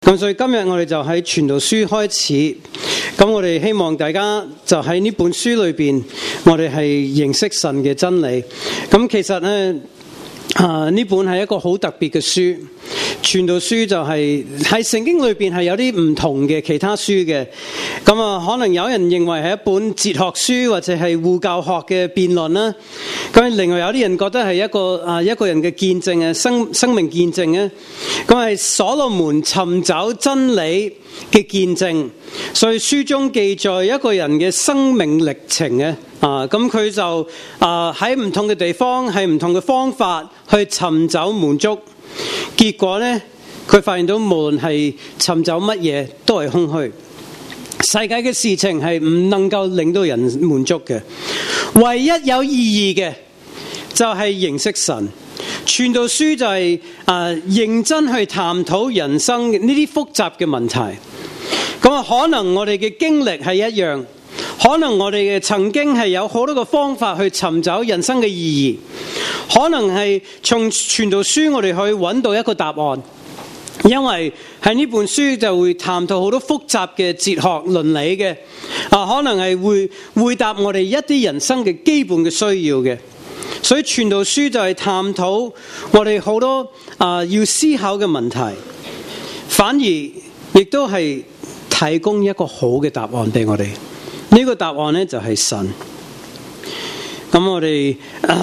咁所以今日我哋就喺傳道書開始，咁我哋希望大家就喺呢本書裏邊，我哋係認識神嘅真理。咁其實呢本係一個好特別嘅書，傳道書就係喺聖經裏邊係有啲唔同嘅其他書嘅。咁可能有人認為係一本哲學書或者係護教學嘅辯論啦。咁另外有啲人覺得係一個人嘅見證啊，生命見證啊。咁係所羅門尋找真理嘅見證，所以書中記載一個人嘅生命歷程嘅。咁佢就喺唔同嘅地方，係唔同嘅方法去尋找滿足。結果呢，佢發現到無論係尋找乜嘢都係空虛。世界嘅事情係唔能夠令到人滿足嘅，唯一有意義嘅就係認識神。傳道書就係認真去探討人生呢啲複雜嘅問題。咁可能我哋嘅經歷係一樣，可能我哋嘅曾經係有好多個方法去尋找人生嘅意義，可能係從傳道書我哋去揾到一個答案。因為喺呢本書就會探討好多複雜嘅哲學倫理嘅，可能係會回答我哋一啲人生嘅基本嘅需要嘅。所以傳道書就係探討我哋好多要思考嘅問題，反而亦都係提供一個好嘅答案俾我哋。呢個答案呢，就係神。咁我哋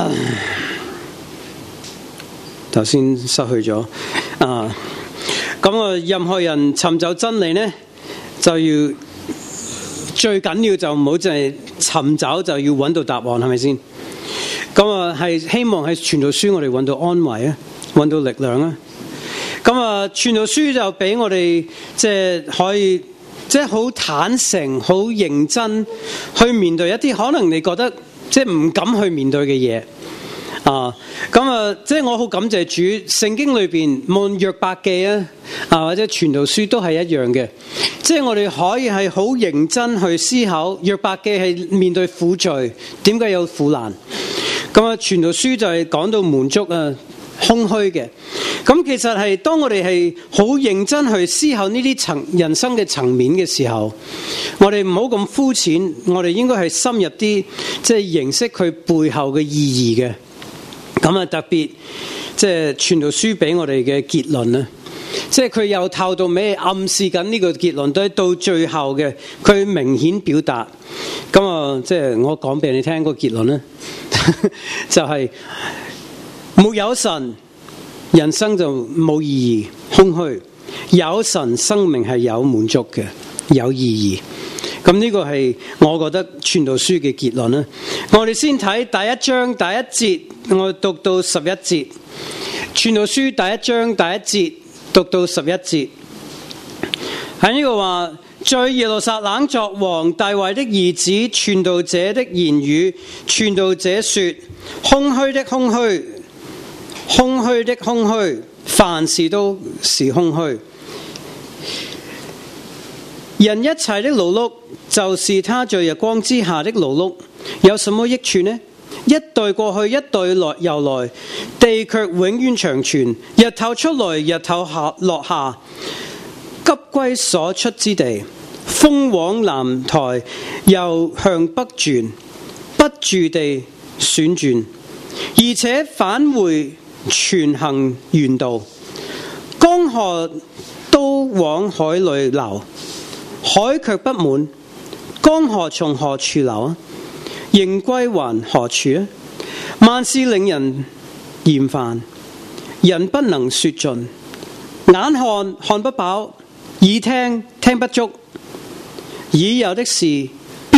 頭先失去咗咁任何人尋找真理呢，就要最緊要就唔好淨係尋找，就要揾到答案，係咪先？咁係希望喺傳道書我哋揾到安慰啊，揾到力量啊。咁傳道書就俾我哋即係可以即係好坦誠、好認真去面對一啲可能你覺得即係唔敢去面對嘅嘢。即係我好感謝主，聖經裏邊無論約伯記或者傳道書都係一樣嘅，即係我哋可以係好認真去思考。約伯記係面對苦罪，點解有苦難？傳道書就係講到滿足空虛嘅。咁其實係當我哋係好認真去思考呢啲人生嘅層面嘅時候，我哋唔好咁膚淺，我哋應該係深入啲，即係認識佢背後嘅意義嘅。特別即係傳道書俾我哋嘅結論咧，即係佢由頭到尾暗示緊呢個結論，都係到最後嘅佢明顯表達。即係我講俾你聽個結論咧，就係沒有神，人生就冇意義，空虛；有神，生命係有滿足嘅，有意義。呢個係我覺得傳道書嘅結論啦。我哋先睇第一章第一節，我讀到11節。傳道書第一章第一節讀到11節，喺呢個話，在耶路撒冷作王大衛的兒子傳道者的言語，傳道者說：空虛的空虛，空虛的空虛，凡事都是空虛。人一切的勞碌，就是他在日光之下的勞碌，有什麼益處呢？一代過去，一代又來，地卻永遠長存。日頭出來，日頭落下，急歸所出之地。風往南台，又向北轉，不住地旋轉，而且返回全行原道。江河都往海裏流，海卻不滿。江河從何處流啊？仍歸還何處啊？萬事令人厭煩，人不能說盡。眼看看不飽，耳聽聽不足。已有的時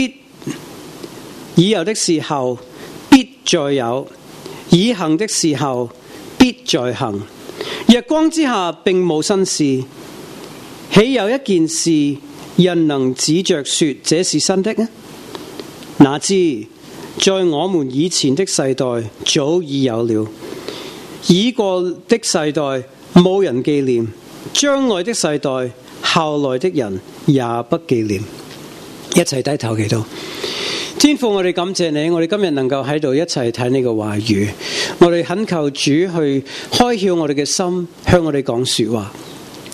候必再有，已行的時候必再行。日光之下並無新事，豈有一件事人能指着說這是新的呢？哪知在我們以前的世代早已有了，已過的世代冇人紀念，將來的世代後來的人也不紀念。一齊低頭祈禱。天父，我哋感謝你，我哋今日能夠喺度一齊睇你嘅話語，我哋懇求主去開竅我哋嘅心，向我哋講說話。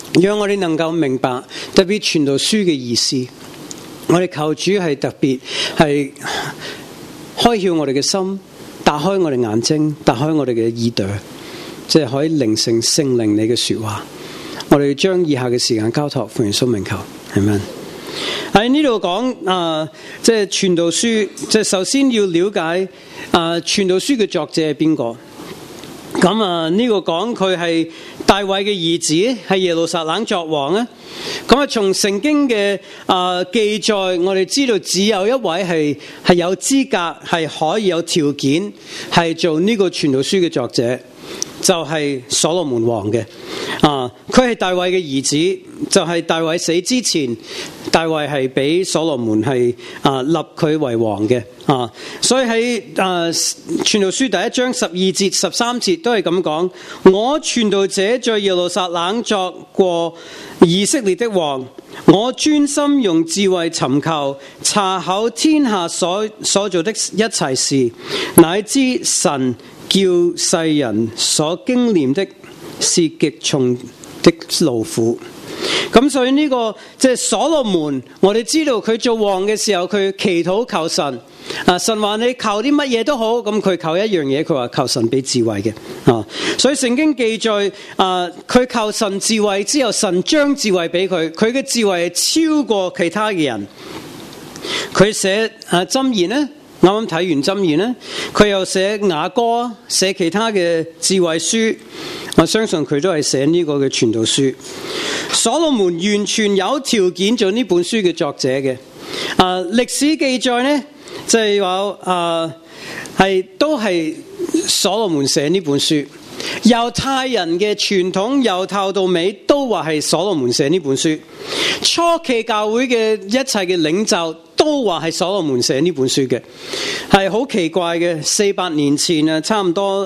讓我哋能夠明白特別傳道書嘅意思。我哋求主係特別係開竅我哋嘅心，打開我哋眼睛，打開我哋嘅耳朵，即係可以聆聽聖靈你嘅說話。我哋將以下嘅時間交託奉耶穌名求，係咪？喺呢度講即係傳道書，即係首先要了解傳道書嘅作者係邊個。咁呢個講佢係大衛嘅兒子，係耶路撒冷作王咧。咁從聖經嘅記載，我哋知道只有一位係有資格，係可以有條件係做呢個傳道書嘅作者，就係所羅門王嘅。佢係大衛嘅兒子，就係大衛死之前，大衛係俾所羅門係立佢為王嘅。所以喺傳道書第1章12節13節都係咁講：我傳道者在耶路撒冷作過以色列的王，我專心用智慧尋求，查考天下所做的一切事，乃知神叫世人所經念的是極重的勞苦。咁所以呢個即係所羅門，我哋知道佢做王嘅時候，佢祈禱求神。神話你求啲乜嘢都好，咁佢求一樣嘢，佢話求神俾智慧嘅。所以聖經記載，佢求神智慧之後，神將智慧俾佢，佢嘅智慧係超過其他嘅人。佢寫箴言呢，啱啱睇完箴言呢，佢又寫雅歌，寫其他嘅智慧書。我相信佢都係寫呢個嘅傳道書。所羅門完全有條件做呢本書嘅作者嘅。歷史記載呢，就係話都係所羅門寫呢本書。猶太人嘅傳統由頭到尾都話係所羅門寫呢本書。初期教會嘅一切嘅領袖都話係所羅門寫呢本書嘅，係好奇怪嘅。400年前差唔多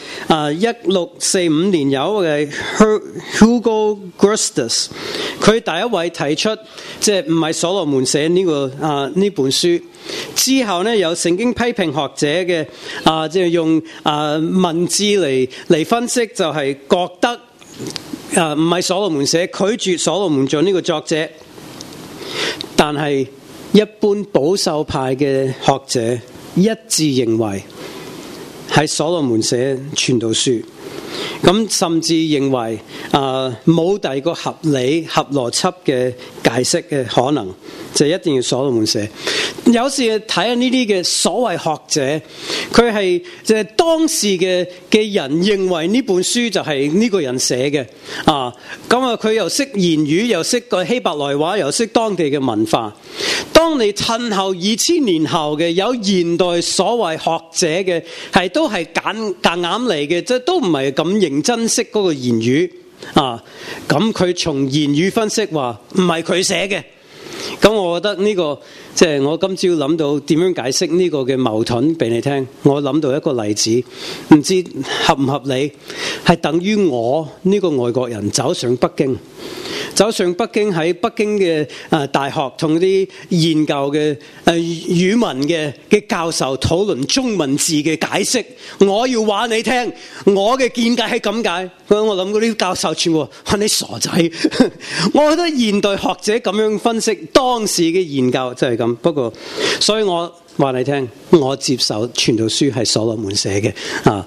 1645年有嘅 Hugo Grostius， 佢第一位提出即係唔係所羅門寫呢本書。之後呢，有聖經批評學者嘅即係用文字嚟分析，就係覺得唔係所羅門寫，拒絕所羅門做呢個作者。但係一般保守派嘅學者一致認為係所羅門寫傳道書，咁甚至認為冇第二個合理合邏輯嘅解釋嘅可能，就一定要所羅門寫。有時睇下呢啲嘅所謂學者，佢係即係當時嘅人認為呢本書就係呢個人寫嘅。佢又識言語，又識個希伯來話，又識當地嘅文化。當你褪後2000年後嘅有現代所謂學者嘅，都係夾硬嚟嘅，即係都唔係咁認真識嗰個言語。咁佢從言語分析話唔係佢寫嘅。咁我覺得呢個即係我今朝諗到點樣解釋呢個嘅矛盾俾你聽。我諗到一個例子，唔知合唔合理，係等於我呢個外國人走上北京喺北京嘅大學同啲研究嘅語文嘅教授討論中文字嘅解釋。我要話你聽，我嘅見解係咁解。我諗嗰啲教授全部話你傻仔。我覺得現代學者咁樣分析當時嘅研究就係咁。不過，所以我話你聽，我接受傳道書係所羅門寫嘅。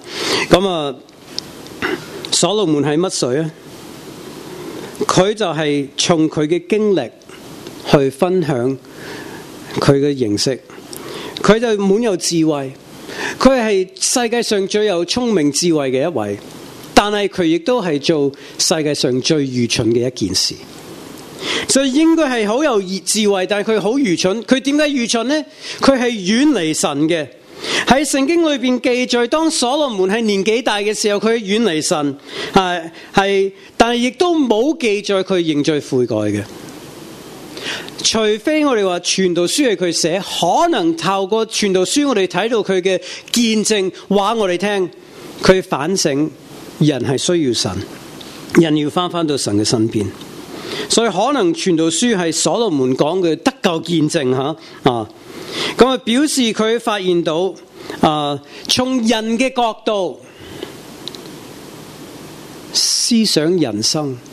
所羅門係乜水啊？佢就係從佢嘅經歷去分享佢嘅認識，佢就滿有智慧，佢係世界上最有聰明智慧嘅一位，但係佢亦都係做世界上最愚蠢嘅一件事。所以應該係好有智慧，但係佢好愚蠢。佢點解愚蠢呢？佢係遠離神嘅。喺聖經裏邊記載，當所羅門係年紀大嘅時候，佢遠離神，但係亦都冇記載佢認罪悔改嘅。除非我哋話傳道書係佢寫，可能透過傳道書我哋睇到佢嘅見證，話我哋聽佢反省人係需要神，人要翻到神嘅身邊。所以可能傳道書係所羅門講嘅得救見證咁表示佢發現到從人嘅角度思想人生，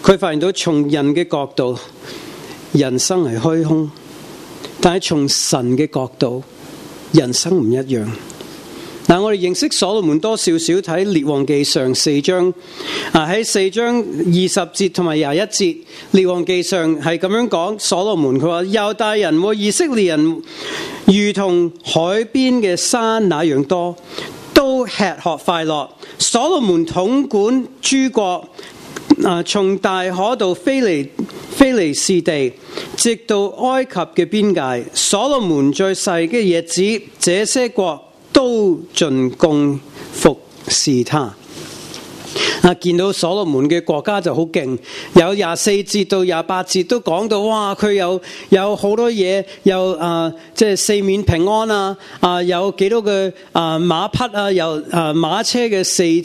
佢發現到從人嘅角度，人生係虛空，但係從神嘅角度，人生唔一樣。嗱，我哋認識所羅門多少少睇列王記上4章，喺4章20節同埋21節，列王記上係咁樣講所羅門，佢話猶大人和以色列人如同海邊嘅山那樣多，都吃喝快樂。所羅門統管諸國，從大河到非利士地，直到埃及嘅邊界。所羅門在世嘅日子，這些國都盡供服侍他。見到所羅門嘅國家就好勁，有24節到28節都講到，哇！佢有好多嘢，有即係四面平安啊！有幾多個馬匹啊？有馬車嘅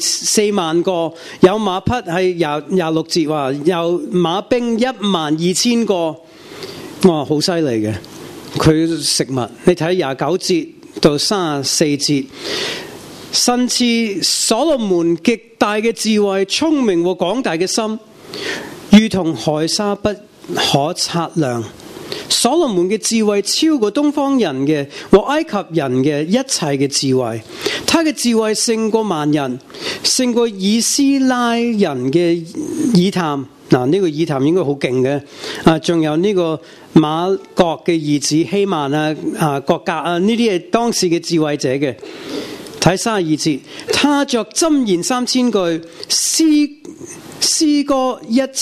4萬個，有馬匹係26節話有馬兵12000個，哇！好犀利嘅。佢食物，你睇29節到34節。神賜所羅門極大嘅智慧、聰明和廣大嘅心，如同海沙不可測量。所羅門嘅智慧超過東方人嘅和埃及人嘅一切嘅智慧，他嘅智慧勝過萬人，勝過以斯拉人嘅以探。呢個以探應該好勁嘅。仲有呢個馬各嘅兒子希曼各格呢啲係當時嘅智慧者嘅。睇32節，他作箴言3000句，詩歌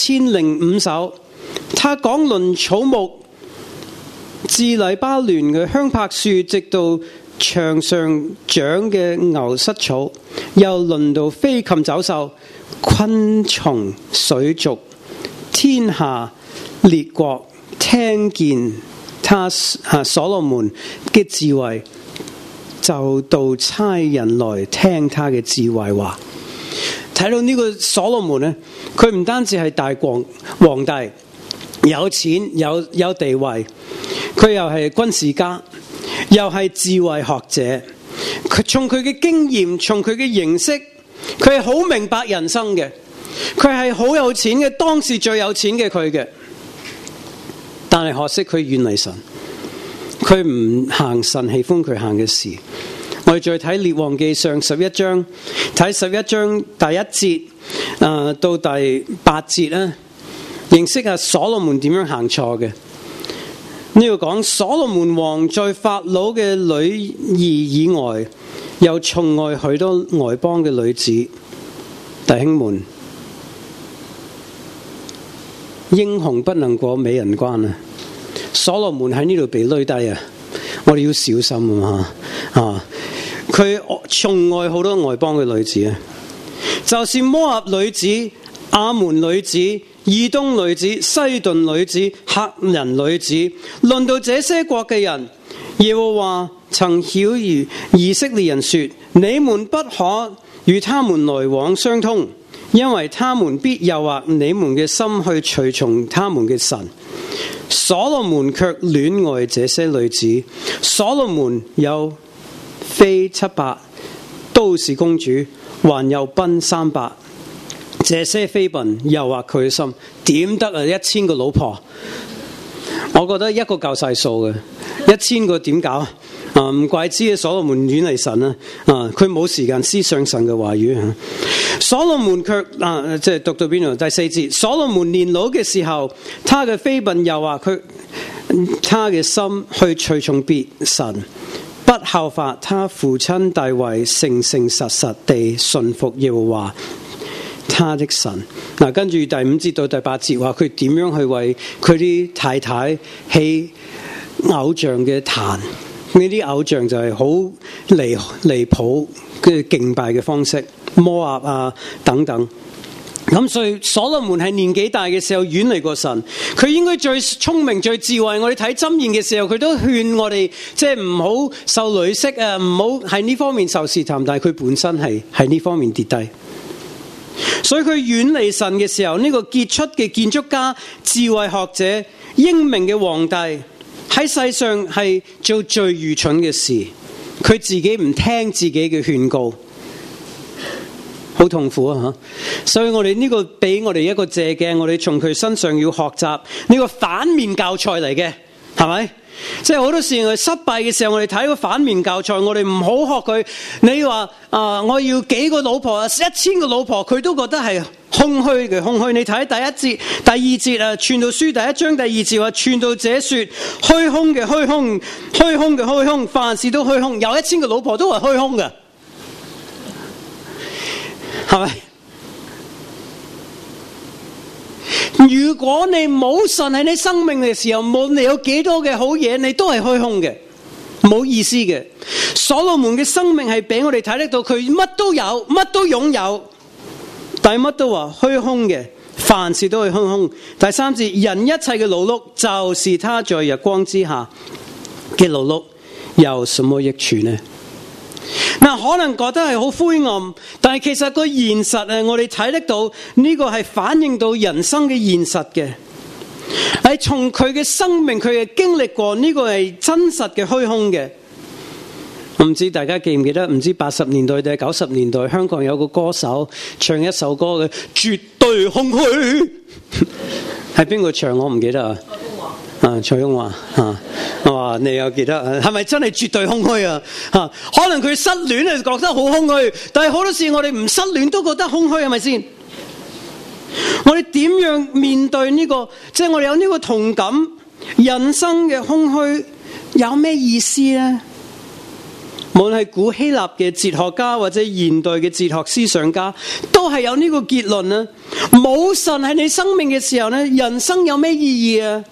1005首。他講論草木，自黎巴嫩嘅香柏樹，直到牆上長嘅牛膝草，又論到飛禽走獸、昆蟲、水族，天下列國聽見他所羅門嘅智慧，就到差人來聽他嘅智慧話。睇到呢個所羅門呢，佢唔單止係大皇帝，有錢有地位，佢又係軍事家，又係智慧學者。佢從佢嘅經驗，從佢嘅認識，佢係好明白人生嘅。佢係好有錢嘅，當時最有錢嘅佢嘅，但係可惜佢遠離神。佢唔行神喜歡佢行嘅事。我哋再睇列王記上11章，睇11章第1節到第8節啦，認識下所羅門點樣行錯嘅。呢度講所羅門王在法老嘅女兒以外，又寵愛許多外邦嘅女子。弟兄們，英雄不能過美人關啊！所羅門喺呢度被累低啊！我哋要小心啊！佢寵愛好多外邦嘅女子啊，就是摩押女子、亞門女子、以東女子、西頓女子、赫人女子。論到這些國嘅人，耶和華曾曉諭以色列人說：你們不可與他們來往相通，因為他們必誘惑你們嘅心去隨從他們嘅神。所羅門卻戀愛這些女子。所羅門有妃700，都是公主，還有賓300。這些妃嬪誘惑佢嘅心，點得啊？1000個老婆，我覺得一個夠晒數嘅，1000個點搞啊？唔怪之所羅門遠離神啊！佢冇時間思想神嘅話語。所羅門卻即係讀到邊度？第4節，所羅門年老嘅時候，他嘅妃嬪誘惑佢，他嘅心去隨從別神，不效法他父親大衛，誠誠實實地順服耶和華他的神。跟住第5節到第8節話佢點樣去為佢啲太太起偶像嘅壇。呢啲偶像就係好離譜嘅敬拜嘅方式，摩押等等。咁所以所羅門係年紀大嘅時候遠離過神，佢應該最聰明最智慧。我哋睇箴言嘅時候，佢都勸我哋即係唔好受女色啊，唔好喺呢方面受試探。但係佢本身係喺呢方面跌低，所以佢遠離神嘅時候，呢個傑出嘅建築家、智慧學者、英明嘅皇帝，喺世上係做最愚蠢嘅事。佢自己唔聽自己嘅勸告，好好痛苦啊！所以我哋呢個俾我哋一個借鏡，我哋從佢身上要學習呢個反面教材嚟嘅，係咪？即係好多時我哋失敗嘅時候，我哋睇個反面教材，我哋唔好學佢。你話我要幾個老婆，1000個老婆，佢都覺得係空虛嘅空虛。你睇第一節、第二節啊，傳道書第1章第2節話，傳道者說虛空嘅虛空，虛空嘅虛空，凡事都虛空。有1000個老婆都係虛空嘅，係咪？如果你冇神喺你生命嘅時候，冇你有幾多嘅好嘢，你都係虛空嘅，冇意思嘅。所羅門嘅生命係俾我哋睇得到，佢乜都有，乜都擁有，但係乜都話虛空嘅，凡事都係虛空。第3節，人一切嘅勞碌，就是他在日光之下嘅勞碌，有什麼益處呢？嗱，可能覺得係好灰暗，但係其實個現實我哋睇得到呢個係反映到人生嘅現實嘅，係從佢嘅生命佢嘅經歷過，呢個係真實嘅虛空嘅。我唔知大家記唔記得，唔知80年代定係90年代，香港有個歌手唱一首歌嘅絕對空虛，係邊個唱我唔記得啊？蔡楓華你又記得係咪真係絕對空虛啊？可能佢失戀係覺得好空虛，但係好多時我哋唔失戀都覺得空虛，係咪先？我哋點樣面對呢個？即係我哋有呢個同感，人生嘅空虛有咩意思呢？無論係古希臘嘅哲學家或者現代嘅哲學思想家，都係有呢個結論啊！冇神喺你生命嘅時候呢，人生有咩意義啊？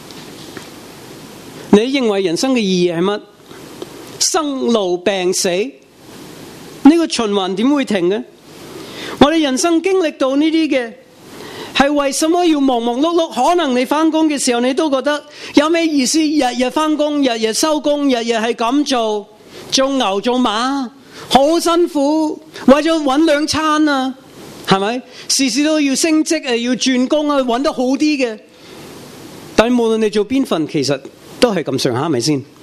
你認為人生嘅意義係乜？生老病死，呢個循環點會停嘅？我哋人生經歷到呢啲嘅，係為什麼要忙忙碌碌？可能你翻工嘅時候，你都覺得有咩意思？日日翻工，日日收工，日日係咁做，做牛做馬，好辛苦，為咗搵2餐啊，係咪？時時都要升職啊，要轉工啊，搵得好啲嘅。但係無論你做邊份，其實都係咁上下，係咪先？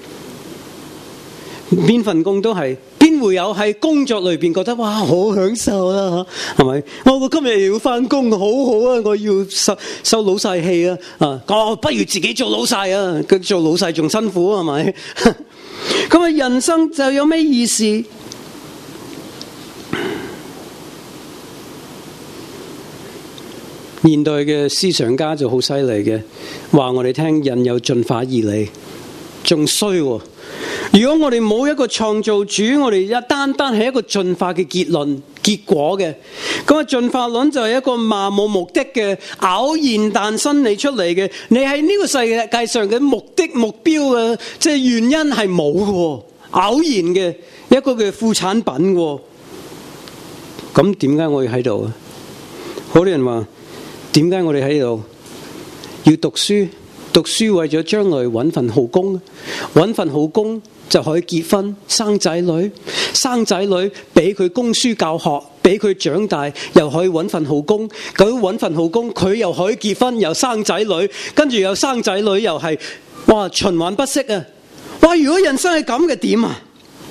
邊份工都係，邊會有喺工作裏邊覺得哇好享受啦，係咪？我今日要翻工，好好啊！我要受老細氣啊！我不如自己做老細啊！佢做老細仲辛苦，係咪？咁啊，人生就有咩意思？現代嘅思想家就好犀利嘅，話我哋聽人有進化義理，仲衰喎。如果我哋冇一個創造主，我哋一單係一個進化嘅結果嘅，咁啊進化論就係一個漫無目的嘅偶然誕生你出嚟嘅。你喺呢個世界上嘅目標嘅，即係原因係冇嘅，偶然嘅一個嘅副產品喎。咁點解我要喺度啊？好多人話，點解我哋喺度要讀書？讀書為咗將來揾份好工，揾份好工就可以結婚生仔女，生仔女俾佢供書教學，俾佢長大，又可以揾份好工。咁揾份好工，佢又可以結婚，又生仔女，跟住又生仔女，又係哇循環不息啊！哇，如果人生係咁嘅點啊？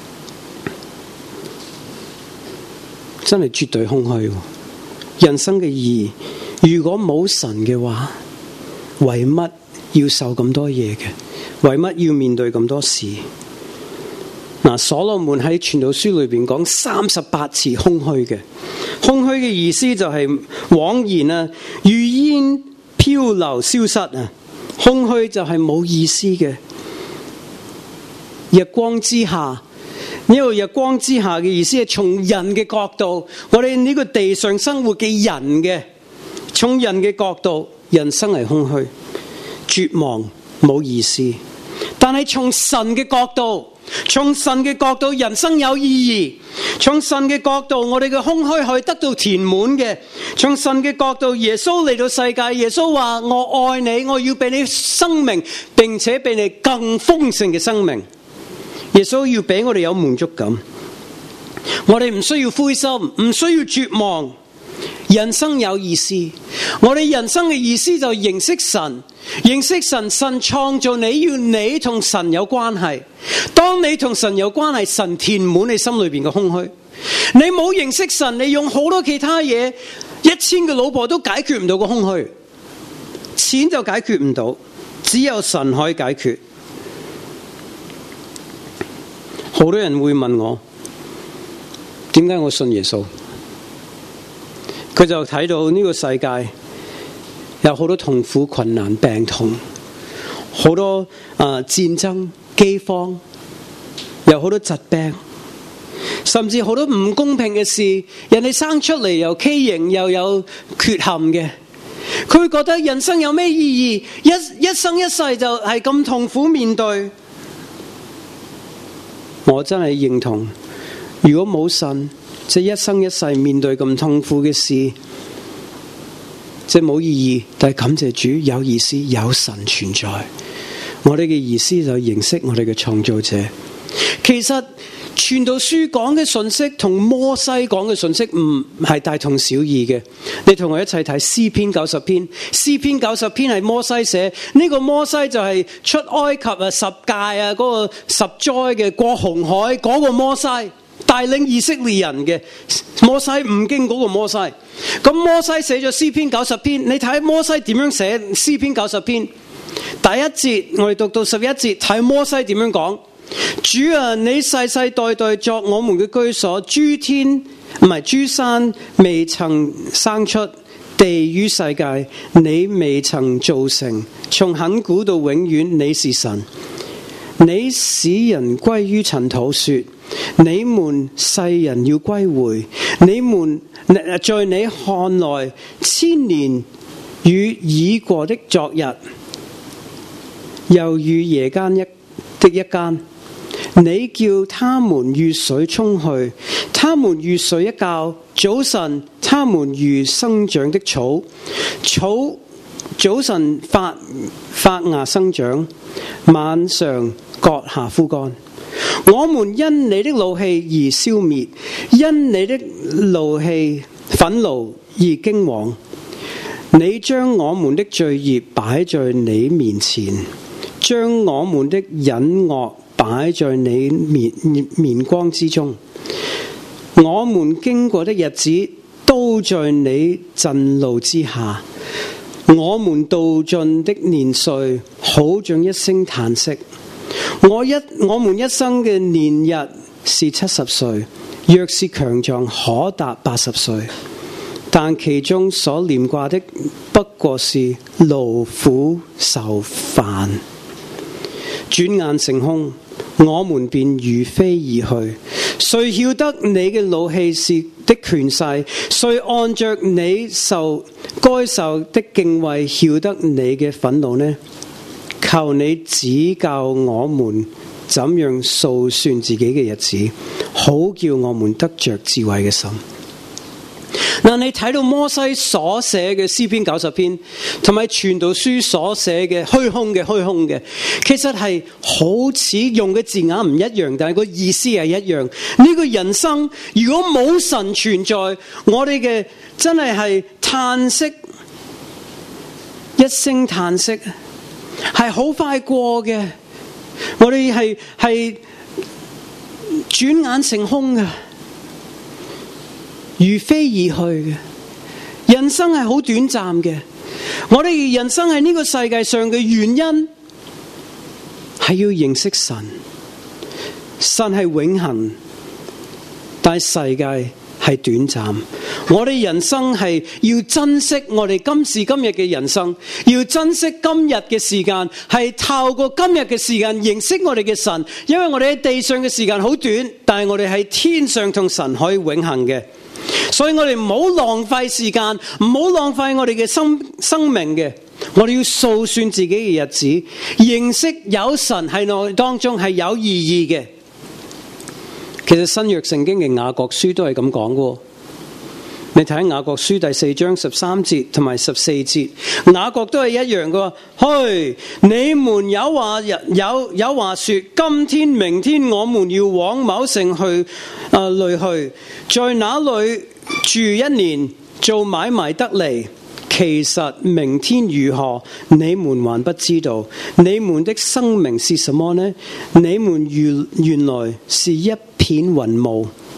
真係絕對空虛。人生嘅意義，如果冇神嘅話，為乜要受咁多嘢嘅？為乜要面對咁多事？所羅門喺傳道書裏邊講38次空虛嘅，空虛嘅意思就係枉然啊，如煙漂流消失啊，空虛就係冇意思嘅。日光之下，呢個日光之下嘅意思係從人嘅角度，我哋呢個地上生活嘅人嘅，從人嘅角度，人生係空虛、絕望、冇意思。但係從神嘅角度，從神嘅角度，人生有意義。從神嘅角度，我哋嘅空虛可以得到填滿嘅。從神嘅角度，耶穌嚟到世界，耶穌話：我愛你，我要俾你生命，並且俾你更豐盛嘅生命。耶穌要俾我哋有滿足感，我哋唔需要灰心，唔需要絕望。人生有意思，我哋人生嘅意思就認識神，認識神，神創造你，要你同神有關係。當你同神有關係，神填滿你心裏邊嘅空虛， 你冇認識神，你用好多其他嘢，1000個老婆都解決唔到個空虛，錢就解決唔到，只有神可以解決。好多人會問我，點解我信耶穌？佢就睇到呢個世界有好多痛苦、困難、病痛，好多戰爭、饑荒，有好多疾病，甚至好多唔公平嘅事。人哋生出嚟又畸形又有缺陷嘅，佢會覺得人生有咩意義？一生一世就係咁痛苦面對。我真係認同，如果冇神，即係一生一世面對咁痛苦嘅事，即係冇意義。但係感謝主，有意思，有神存在。我哋嘅意思就認識我哋嘅創造者。其實傳道書講嘅信息同摩西講嘅信息唔係大同小異嘅。你同我一齊睇詩篇90篇。詩篇90篇係摩西寫，呢個摩西就係出埃及10誡嗰個10災嘅過紅海嗰個摩西，帶領以色列人嘅摩西五經嗰個摩西。咁摩西寫咗詩篇90篇，你睇摩西點樣寫詩篇90篇？第一節我哋讀到11節，睇摩西點樣講。主啊，你世世代代作我們嘅居所，諸山未曾生出，地與世界你未曾造成，從亙古到永遠你是神。你使人歸於塵土，說你們世人要歸回，你們在你看來千年與已過的昨日，猶如夜間的一更。你叫他們如水沖去，他們如水一覺，早晨他們如生長的草，早晨發芽生長，晚上割下枯乾。我們因你的怒氣而消滅，因你的怒氣憤怒而驚惶。你將我們的罪孽擺在你面前，將我們的隱惡擺在你面光之中。我們經過的日子都在你震怒之下，我們度盡的年歲好像一聲嘆息。我們一生嘅年日是70歲，若是強壯可達80歲，但其中所念掛的不過是勞苦愁煩。轉眼成空，我們便如飛而去。誰曉得你嘅怒氣是的權勢？誰按着你該受的敬畏曉得你嘅憤怒呢？求你指教我們怎樣數算自己嘅日子，好叫我們得着智慧嘅心。嗱，你睇到摩西所寫嘅詩篇90篇，同埋傳道書所寫嘅虛空嘅，其實係好似用嘅字眼唔一樣，但係個意思係一樣。呢個人生如果冇神存在，我哋嘅真係嘆息，一聲嘆息，係好快過嘅。我哋係轉眼成空嘅，如飛而去嘅。人生係好短暫嘅。我哋人生喺呢個世界上嘅原因係要認識神，神係永恆，但係世界係短暫。我哋人生係要珍惜我哋今時今日嘅人生，要珍惜今日嘅時間，係透過今日嘅時間認識我哋嘅神。因為我哋喺地上嘅時間好短，但係我哋喺天上同神可以永恆嘅。所以我哋唔好浪費時間，唔好浪費我哋嘅生命嘅。我哋要數算自己嘅日子，認識有神喺我哋當中係有意義嘅。其實新約聖經嘅雅各書都係咁講嘅。你睇雅各書第4章13節同埋14節，雅各都係一樣嘅。去，你們有話說，今天明天我們要往某城去裏去，在那裏住1年，做買賣得利。其實明天如何，你們還不知道。你們的生命是什麼呢？你們原來是一片雲霧，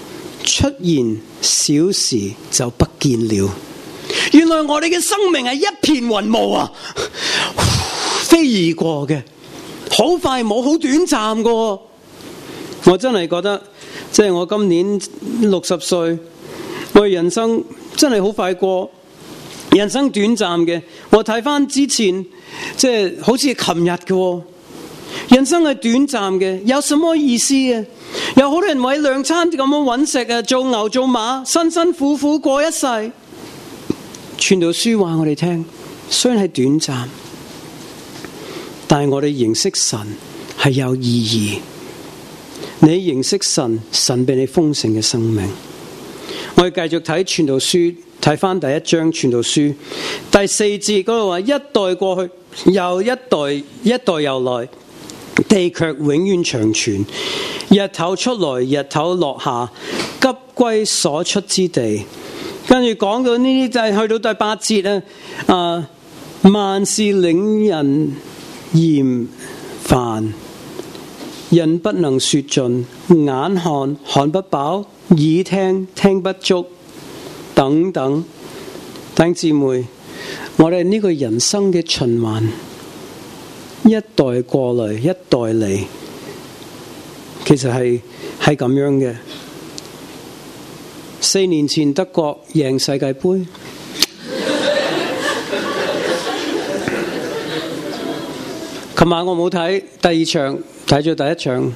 出現小時就不見了。原來我哋嘅生命係一片雲霧啊，飛而過嘅，好快冇，好短暫嘅。我真係覺得，即係我今年60歲，我嘅人生真係好快過，人生短暫嘅。我睇翻之前，即係好似琴日嘅，人生係短暫嘅，有什麼意思啊？有好多人為兩餐咁樣揾食啊，做牛做馬，辛辛苦苦過一世。傳道書話我哋聽，雖然係短暫，但係我哋認識神係有意義。你認識神，神俾你豐盛嘅生命。我哋繼續睇傳道書，睇翻第一章傳道書第4節嗰度話：一代過去，又一代，一代又來，地卻永遠長存。日頭出來，日頭落下，急歸所出之地。跟住講到呢啲就係去到第8節啊，萬事令人厭煩，人不能說盡，眼看看不飽，耳聽聽不足，等等。弟兄姊妹，我哋呢個人生嘅循環，一代過嚟，一代嚟，其實係咁樣嘅。4年前德國贏世界盃，琴晚我冇睇第二場，睇咗第一場。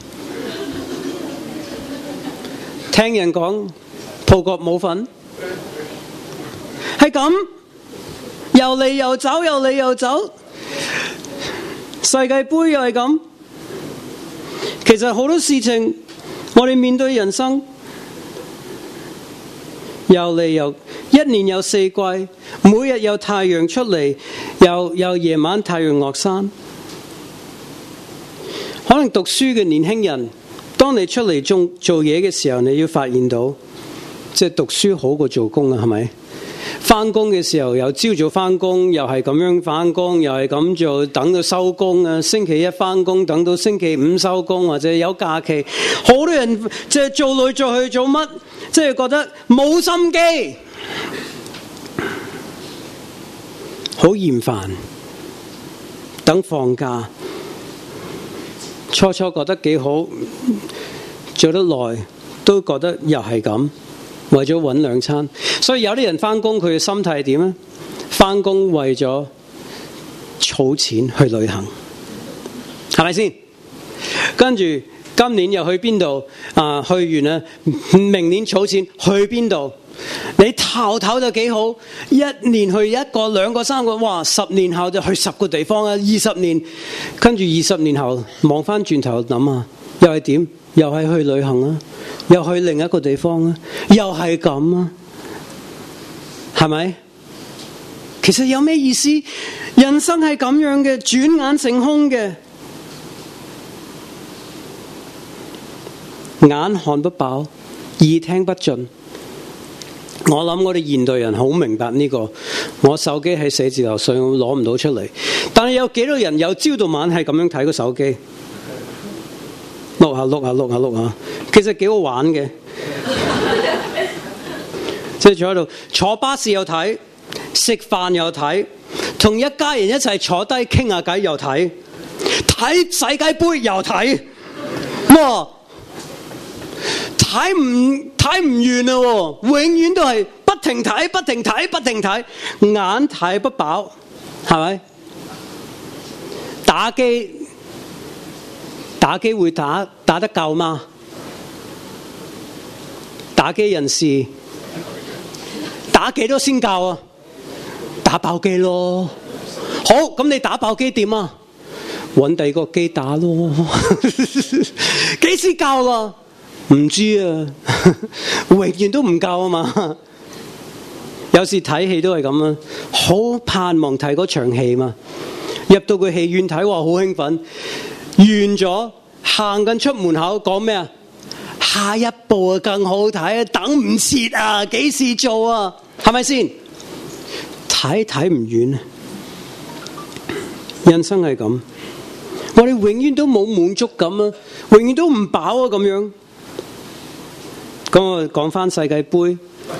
聽人講，葡國冇份，係咁，又嚟又走，又嚟又走。世界盃又係咁。其實好多事情，我哋面對人生。又嚟又一年有4季，每日有太陽出嚟，又夜晚太陽落山。可能讀書嘅年輕人，當你出嚟做嘢嘅時候，你要發現到，即係讀書好過做工啊，係咪？返工嘅時候又朝早返工，又係咁樣返工，又係咁做，等到收工啊。星期一返工，等到星期5收工，或者有假期。好多人即係做來做去做乜？即係覺得冇心機，好厭煩。等放假，初覺得幾好，做得耐都覺得又係咁，為咗搵2餐。所以有啲人返工，佢嘅心態係點咧？返工為咗儲錢去旅行，係咪先？跟住今年又去邊度啊？去完啦，明年儲錢去邊度？你頭就幾好，一年去1個、2個、3個，哇！10年後就去10個地方啊！20年，跟住20年後望翻轉頭諗啊，又係點？又係去旅行啊？又去另一個地方啊？又係咁啊？係咪？其實有咩意思？人生係咁樣嘅，轉眼成空嘅。眼看不飽，耳聽不盡。我諗我哋現代人好明白呢個。我手機喺寫字樓上，我攞唔到出嚟。但係有幾多人由朝到晚係咁樣睇個手機？碌下，其實幾好玩嘅。即係坐喺度，坐巴士又睇，食飯又睇，同一家人一齊坐低傾下偈又睇，睇世界盃又睇，哇！睇唔完啊！永遠都係不停睇，眼睇不飽，係咪？打機會打得夠嗎？打機人士打幾多先夠啊？打爆機咯。好，咁你打爆機點啊？搵第二個機打咯。幾時夠啊？唔知啊，永遠都唔夠啊嘛。有時睇戲都係咁啊，好盼望睇嗰場戲嘛。入到個戲院睇，話好興奮。完咗，行緊出門口講咩啊？下一部啊更好睇啊，等唔切啊，幾時做啊？係咪先？睇唔完啊！人生係咁，我哋永遠都冇滿足感啊，永遠都唔飽啊咁樣。 咁我講返世界盃，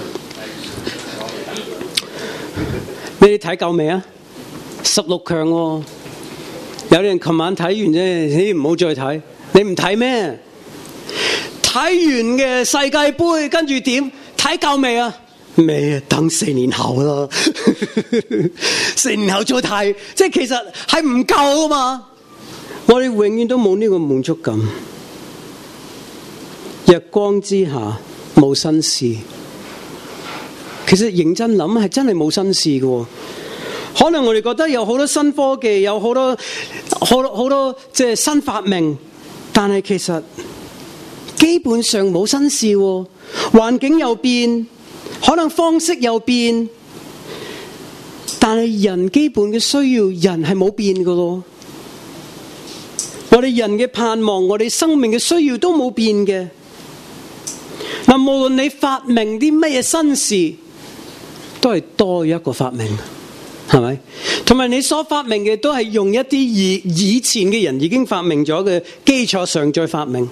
你哋睇夠未啊？16強喎，有啲人琴晚睇完啫，你唔好再睇，你唔睇咩？睇完嘅世界盃，跟住點？睇夠未啊？未啊，等4年後啦，4年後再睇，即係其實係唔夠啊嘛！我哋永遠都冇呢個滿足感。日光之下冇新事，其實認真諗係真係冇新事嘅。可能我哋覺得有好多新科技，有好多即係新發明，但係其實基本上冇新事。環境又變，可能方式又變，但係人基本嘅需要，人係冇變㗎咯。我哋人嘅盼望，我哋生命嘅需要都冇變嘅。嗱，無論你發明啲乜嘢新事，都係多一個發明，係咪？同埋你所發明嘅都係用一啲以前嘅人已經發明咗嘅基礎上再發明，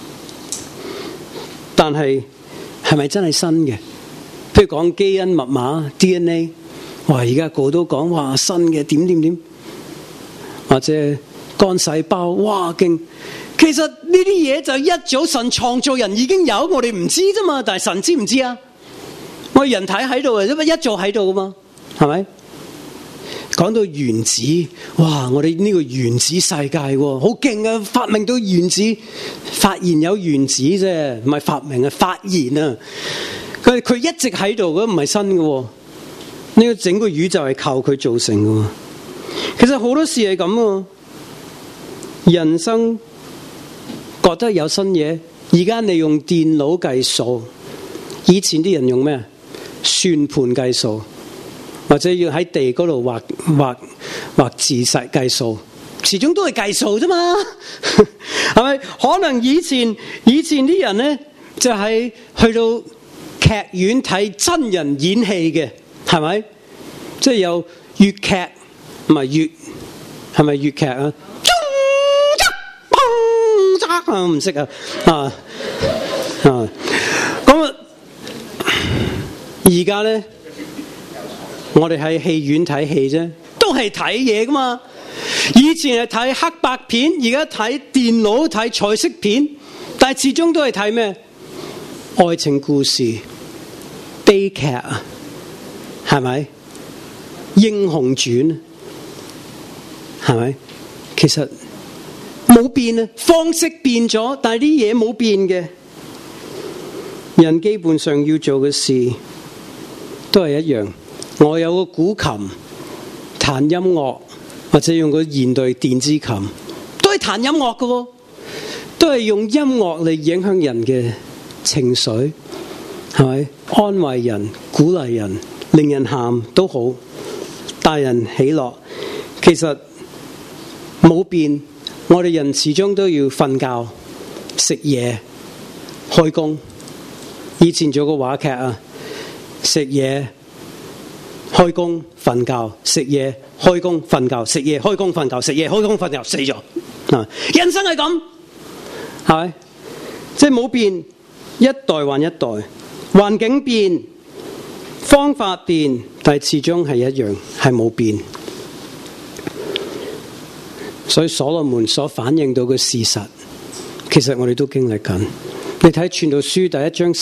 但係咪真係新嘅？譬如講基因密碼 DNA， 哇！而家個個都講哇新嘅點，或者幹細胞，哇勁！其實呢啲嘢就一早神創造人已經有，我哋唔知啫嘛。但係神知唔知啊？我哋人體喺度啊，因為一早喺度噶嘛，係咪？講到原子，哇！我哋呢個原子世界喎，好勁啊！發明到原子，發現有原子啫，唔係發明啊，發現啊！佢一直喺度，佢唔係新嘅。呢個整個宇宙係靠佢造成嘅。其實好多事係咁，人生覺得有新嘢，而家你用電腦計數，以前啲人用咩？算盤計數，或者要喺地嗰度畫字勢計數，始終都係計數啫嘛，係咪？可能以前啲人咧就係去到劇院睇真人演戲嘅，係咪？即係有粵劇，唔係粵，係咪粵劇啊？我唔識啊！咁而家咧，我哋喺戲院睇戲啫，都係睇嘢噶嘛。以前係睇黑白片，而家睇電腦睇彩色片，但係始終都係睇咩？愛情故事、悲劇啊，係咪？英雄傳，係咪？其實冇變啊，方式變咗，但係啲嘢冇變嘅。人基本上要做嘅事都係一樣。我有個古琴彈音樂，或者用個現代電子琴，都係彈音樂嘅喎，都係用音樂嚟影響人嘅情緒，係咪？安慰人、鼓勵人、令人喊都好，帶人喜樂。其實冇變。我哋人始終都要瞓覺、食嘢、開工。以前做過話劇啊，食嘢、開工、瞓覺，食嘢、開工、瞓覺，食嘢、開工、瞓覺，食嘢、開工、瞓覺，死咗。人生係咁，係咪？即係冇變，一代還一代，環境變，方法變，但係始終係一樣，係冇變。所以所羅門所反映到嘅事實，其實我哋都經歷緊。你睇傳道書第1章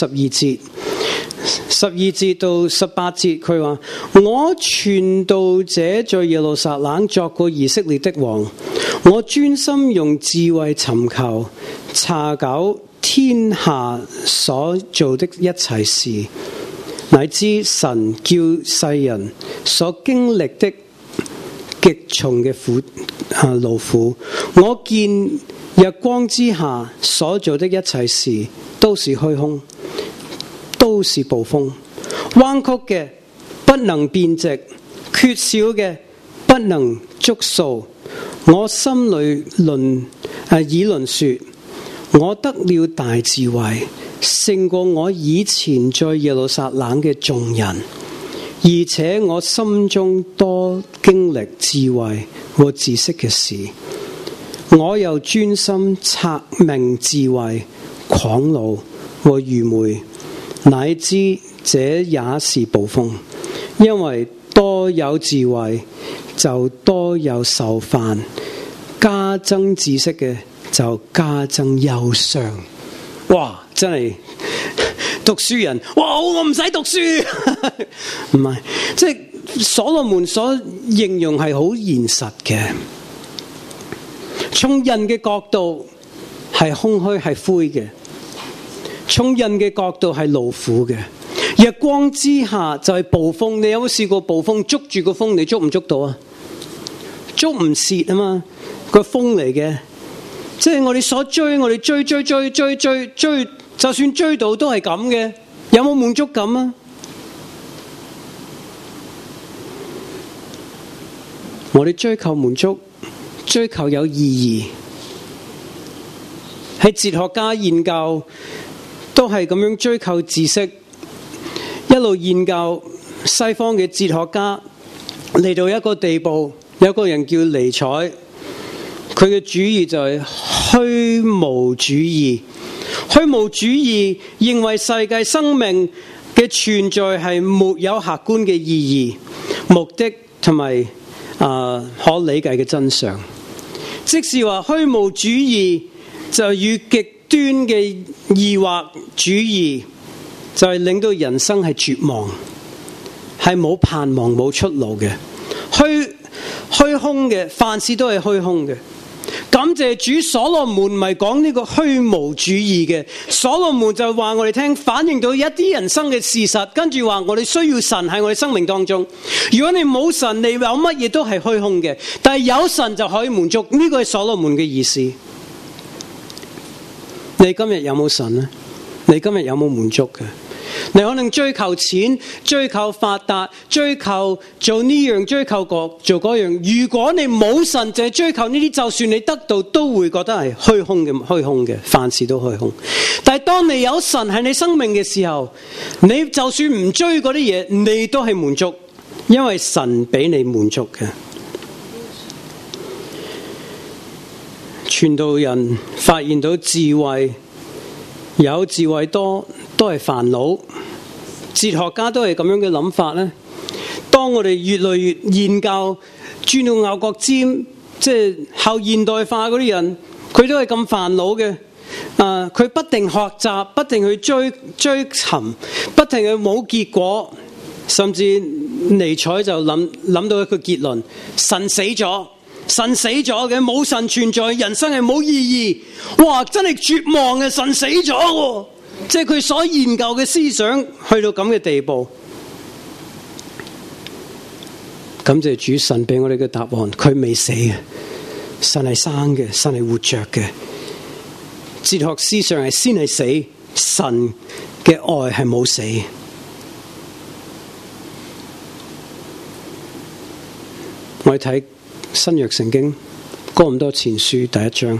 12節到18節，佢話：我傳道者在耶路撒冷作過以色列的王，我專心用智慧尋求查究天下所做的一切事，乃知神叫世人所經歷的極重嘅勞苦。我見日光之下所做的一切事都是虛空，都是暴風，彎曲嘅不能變直，缺少嘅不能足數。我心裏議論說，我得了大智慧，勝過我以前在耶路撒冷嘅眾人，而且我心中多經歷智慧和知識嘅事。我又專心察明智慧、狂怒和愚昧乃知這也是捕風，因為多有智慧就多有受煩，加增知識嘅就加增憂傷。哇！真係讀書人，哇！我唔使讀書，唔係，即係所羅門所形容係好現實嘅。從人嘅角度係空虛係灰嘅，從人嘅角度係勞苦嘅。日光之下就係暴風，你有冇試過暴風捉住個風？你捉唔捉到啊？捉唔切啊嘛，個風嚟嘅。即係我哋所追，我哋追，就算追到都係咁嘅，有冇滿足感啊？我哋追求滿足，追求有意義。喺哲學家研究都係咁樣追求知識，一路研究西方嘅哲學家嚟到一個地步，有個人叫尼采，佢嘅主義就係虛無主義。虛無主義認為世界生命嘅存在係沒有客觀嘅意義、目的同埋可理解嘅真相。即是話虛無主義就與極端嘅疑惑主義就係令到人生係絕望，係冇盼望、冇出路嘅，虛空嘅，凡事都係虛空嘅。感謝主，所羅門唔係講呢個虛無主義嘅，所羅門就話我哋聽，反映到一啲人生嘅事實，跟住話我哋需要神喺我哋生命當中。如果你冇神，你有乜嘢都係虛空嘅，但係有神就可以滿足，呢個係所羅門嘅意思。你今日有冇神呢？你今日有冇滿足嘅？你可能追求錢，追求發達，追求做呢樣，追求做嗰樣。如果你冇神，就係追求呢啲，就算你得到，都會覺得係虛空嘅，凡事都虛空。但係當你有神喺你生命嘅時候，你就算唔追嗰啲嘢，你都係滿足，因為神俾你滿足嘅。傳道人發現到智慧，有智慧多都係煩惱。哲學家都係咁樣嘅諗法咧。當我哋越來越研究鑽到牛角尖，即係後現代化嗰啲人，佢都係咁煩惱嘅。佢不停學習，不停去追尋，不停去冇結果，甚至尼采就諗到一個結論：神死咗。神死咗嘅，冇神存在，人生係冇意義。哇！真係絕望嘅，神死咗，即係佢所研究嘅思想去到咁嘅地步。感謝主，神俾我哋嘅答案，佢未死嘅，神係生嘅，神係活着嘅。哲學思想係先係死，神嘅愛係冇死。我哋睇新約聖經哥林多前書第一章，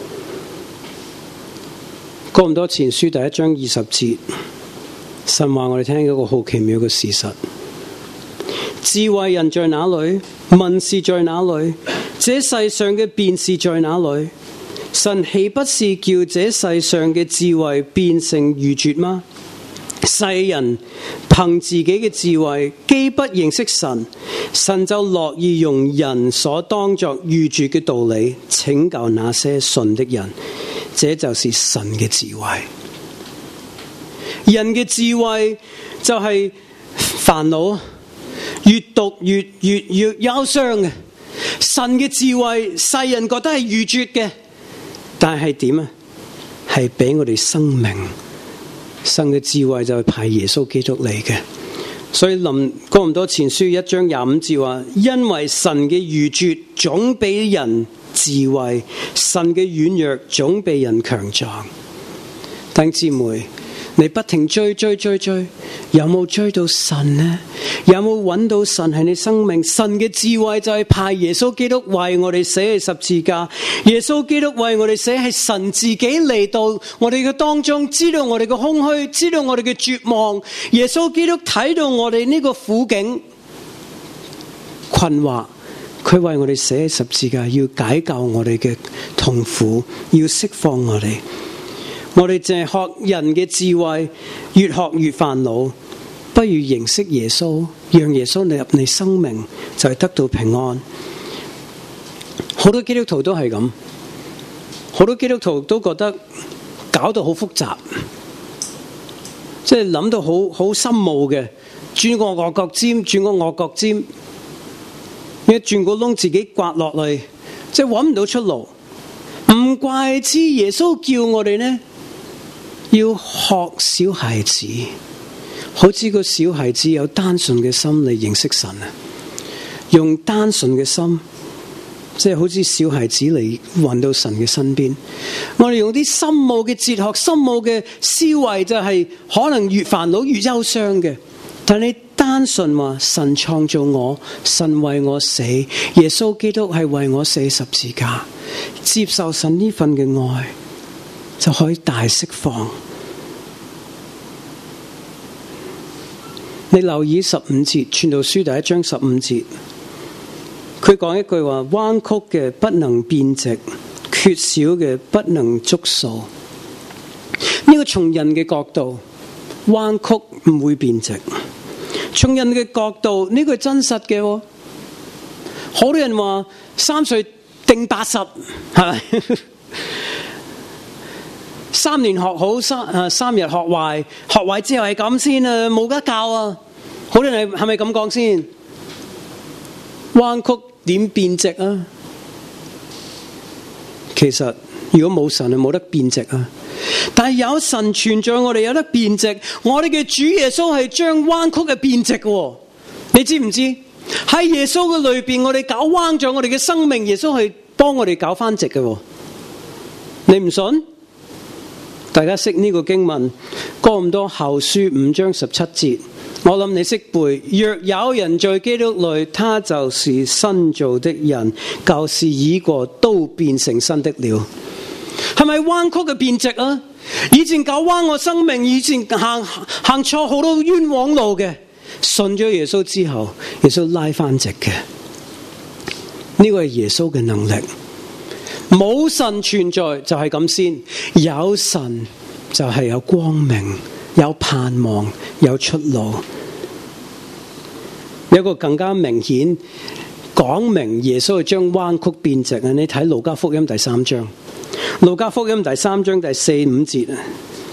哥林多前書第一章20節，神話我哋聽一個好奇妙嘅事實：智慧人在哪裏？文士在哪裏？這世上嘅辯士在哪裏？神豈不是叫這世上嘅智慧變成愚拙嗎？世人憑自己嘅智慧，既不認識神，神就樂意用人所當作愚拙嘅道理拯救那些信的人。這就是神嘅智慧。人嘅智慧就係煩惱，越讀越憂傷嘅。神嘅智慧，世人覺得係愚拙嘅，但係點啊？係俾我哋生命。神嘅智慧就係派耶穌基督嚟嘅，所以哥林多前書1章25節話：因為神嘅愚拙總比人智慧，神嘅軟弱總比人強壯。弟兄姊妹，你不停追，有冇追到神呢？有冇揾到神喺你生命？神嘅智慧就係派耶穌基督為我哋死喺十字架。耶穌基督為我哋死，係神自己嚟到我哋嘅當中，知道我哋嘅空虛，知道我哋嘅絕望。耶穌基督睇到我哋呢個苦境困惑，佢為我哋死喺十字架，要解救我哋嘅痛苦，要釋放我哋。 我哋淨係學人嘅智慧，越學越煩惱。不如認識耶穌，讓耶穌你入你生命，就係得到平安。好多基督徒都係咁，好多基督徒都覺得搞到好複雜，即係諗到好深奧嘅，轉個外角尖，轉個外角尖，一轉個窿自己刮落嚟，即係搵唔到出路。唔怪之耶穌叫我哋呢，要學小孩子。好似個小孩子有單純嘅心嚟認識神啊，用單純嘅心，即係好似小孩子嚟搵到神嘅身邊。我哋用啲深奧嘅哲學、深奧嘅思維，就係可能越煩惱越憂傷嘅。但你單純話神創造我，神為我死，耶穌基督係為我死十字架，接受神呢份嘅愛，就可以大釋放。你留意15節，傳道書第1章15節，佢講一句話：彎曲嘅不能變直，缺少嘅不能足數。呢個從人嘅角度，彎曲唔會變直。從人嘅角度，呢個係真實嘅。好多人話3歲定80，係咪？3年學好，3日學壞，學壞之後係咁先啊，冇得教啊！好多人係咪咁講先？彎曲點變直啊？其實如果冇神係冇得變直啊，但係有神存在，我哋有得變直。我哋嘅主耶穌係將彎曲嘅變直嘅，你知唔知？喺耶穌嘅裏邊，我哋搞彎咗我哋嘅生命，耶穌係幫我哋搞翻直嘅。你唔信？大家識呢個經文，哥林多後書5章17節，我諗你識背。若有人在基督裏，他就是新造的人，舊事已過，都變成新的了。係咪彎曲嘅變直啊？以前搞彎我生命，以前行錯好多冤枉路嘅，信咗耶穌之後，耶穌拉翻直嘅。呢個係耶穌嘅能力。冇神存在就係咁先，有神就係有光明、有盼望、有出路。有一個更加明顯講明耶穌係將彎曲變直啊！你睇路加福音第3章，路加福音第3章第4、5節啊。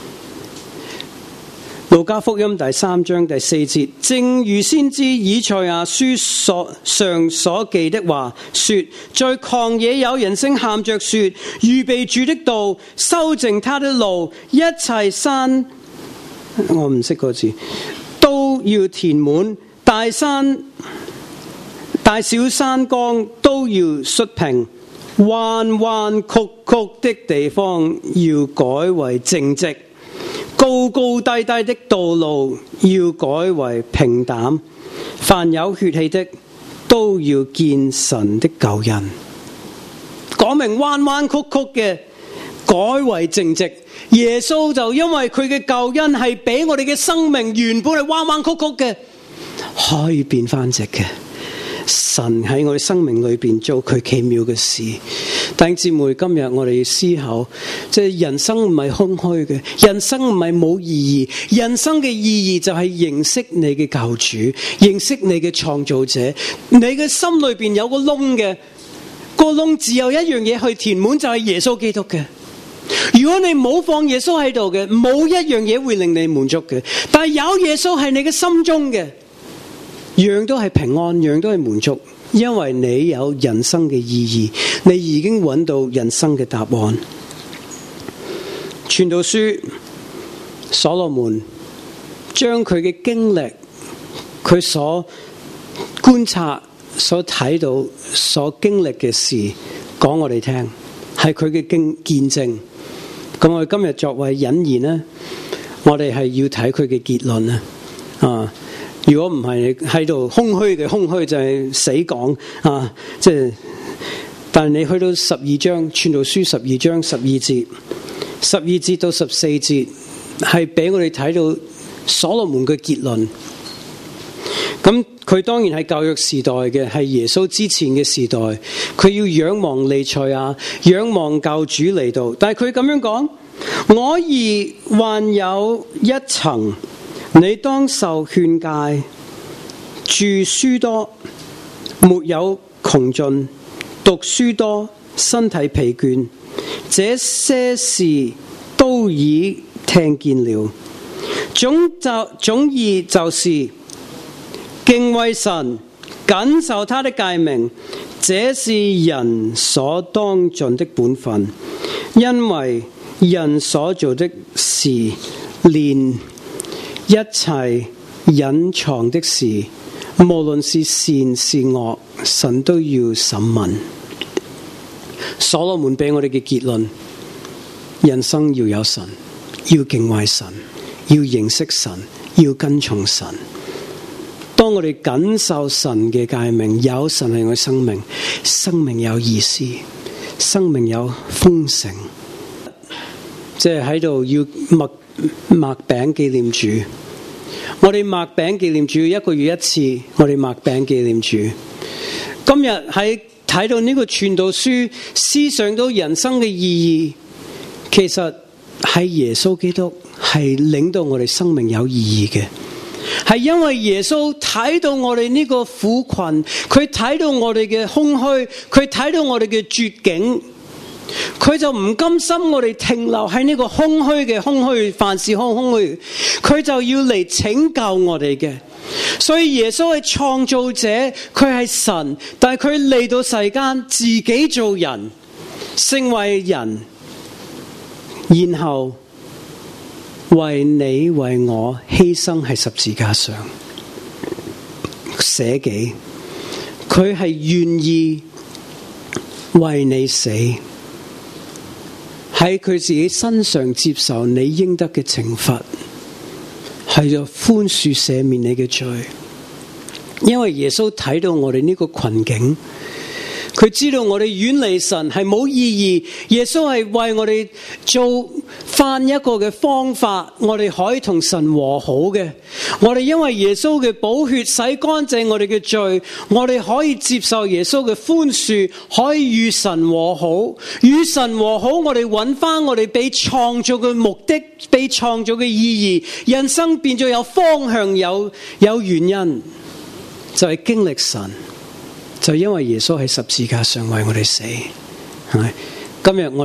路加福音第3章第4節，正如先知以賽亞書上所記的話說，在曠野有人聲喊着說，預備主的道，修正他的路，一切山，我唔識個字，都要填滿，大小山崗都要簸平，彎彎曲曲的地方要改為正直，高高低低的道路要改為平坦，凡有血氣的都要見神的救恩。講明彎彎曲曲嘅改為正直，耶穌就因為佢嘅救恩係俾我哋嘅生命原本係彎彎曲曲嘅，可以變翻直嘅。神喺我哋生命裏邊做佢奇妙嘅事。弟兄姊妹，今日我哋思考，即係人生唔係空虛嘅，人生唔係冇意義，人生嘅意義就係認識你嘅救主，認識你嘅創造者。你嘅心裏邊有個窿嘅，個窿只有一樣嘢去填滿，就係耶穌基督嘅。如果你冇放耶穌喺度嘅，冇一樣嘢會令你滿足嘅。但係有耶穌係你嘅心中嘅，樣都係平安，樣都係滿足，因為你有人生嘅意義，你已經揾到人生嘅答案。傳道書所羅門將佢嘅經歷，佢所觀察、所睇到、所經歷嘅事講我哋聽，係佢嘅見證。咁我哋今日作為引言呢，我哋係要睇佢嘅結論啊！如果唔係喺度空虛嘅，空虛就係死講啊！即係，但係你去到12章，傳道書12章12節到14節，係俾我哋睇到所羅門嘅結論。咁佢當然係舊約時代嘅，係耶穌之前嘅時代，佢要仰望彌賽亞，仰望救主嚟到。但係佢咁樣講， 我兒還有一層，你當受勸戒，著書多，沒有窮盡，讀書多，身體疲倦，這些事都已聽見了。總義就是敬畏神，謹守他的誡命，這是人所當盡的本分。因為人所做的事，連一切隱藏的事，無論是善是惡，神都要審問。所羅門俾我哋嘅結論：人生要有神，要敬畏神，要認識神，要跟從神。當我哋謹守神嘅誡命，有神係我生命，生命有意思，生命有豐盛。即係喺度要擘餅紀念主。我哋擘餅紀念主，1個月一次，我哋擘餅紀念主。今日喺睇到呢個傳道書，思想到人生嘅意義，其實係耶穌基督係令到我哋生命有意義嘅。係因為耶穌睇到我哋呢個苦困，佢睇到我哋嘅空虛，佢睇到我哋嘅絕境，佢就唔甘心我哋停留喺呢個空虛嘅空虛，凡事空虛，佢就要嚟拯救我哋嘅。所以耶穌係創造者，佢係神，但係佢嚟到世間自己做人，成為人，然後為你為我犧牲喺十字架上捨己，佢係願意為你死，喺佢自己身上接受你應得嘅懲罰，係就寬恕赦免你嘅罪。因為耶穌睇到我哋呢個困境，佢知道我哋遠離神係冇意義，耶穌係為我哋做翻一個嘅方法，我哋可以同神和好嘅。我哋因為耶穌嘅寶血洗乾淨我哋嘅罪，我哋可以接受耶穌嘅寬恕，可以與神和好。與神和好，我哋揾翻我哋被創造嘅目的，被創造嘅意義，人生變咗有方向，有原因，就係經歷神。就因為耶穌喺十字架上為我哋死，係咪？今日我